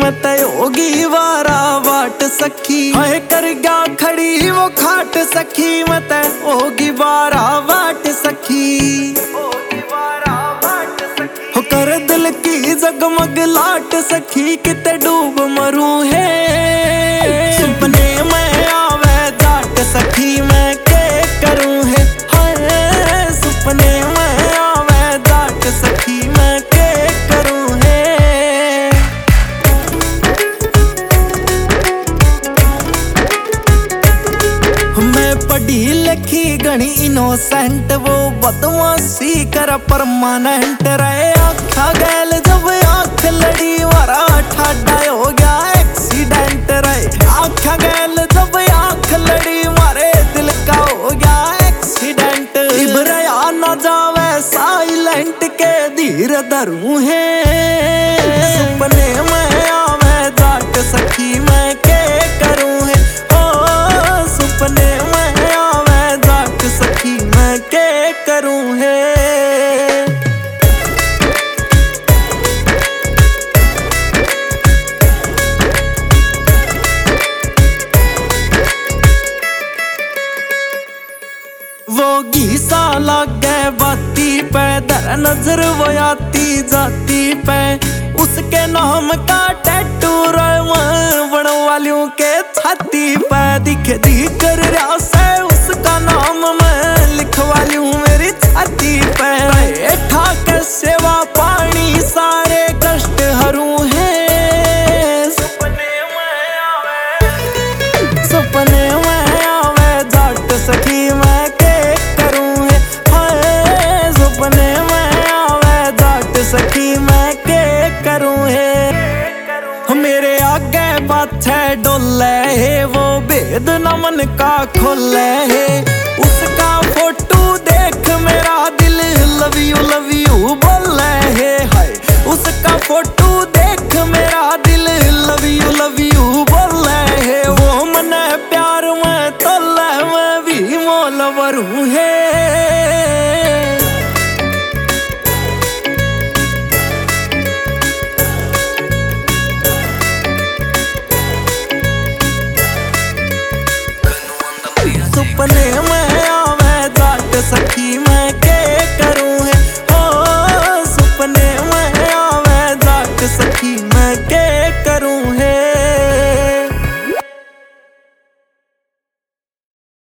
मत होगी वारा वाट सखी, हाय कर गया खड़ी वो खाट सखी मत होगी वारा वाट सखी। हो कर दिल की जगमग लाट सखी किते डूब मरूं है, सपने में आवे जाट सखी मैं के करूं है, हाय सपने में आवे जाट सखी मैं के करूं है। मैं पढ़ी लिखी घनी इनोसेंट वो बदमाशी कर परमानेंट रहे, आँखा गैल जब आँख लड़ी मारा ठाडा हो गया एक्सीडेंट रहे, आँखा गैल जब आँख लड़ी मारे दिल का हो गया एक्सीडेंट। इबरया न जावे साइलेंट के धीर धरूं है, सपने में आवे जाट सखी मैं के करूं है, ओ सपने में आवे जाट सखी मैं के करूं है। वो घीसा लागे बाती पे दर नजर वो आती जाती पे, उसके नाम का टैटू बन वालियों के छाती पे दिखे दी कर रहा से उसका नाम मैं लिखवा लूं मेरी छाती पे। ठाक सेवा पानी सारे कष्ट हरूं है, सपने में आवे जाट सखी मैं के करूं है, हाय सपने में आवे जाट सखी मैं के करूं है। मेरे आगे पाछे डोले है वो भेद न मन का खोले है, उसका फोटो देख मेरा दिल लव यू बोले है, हाय उसका फोटो देख मेरा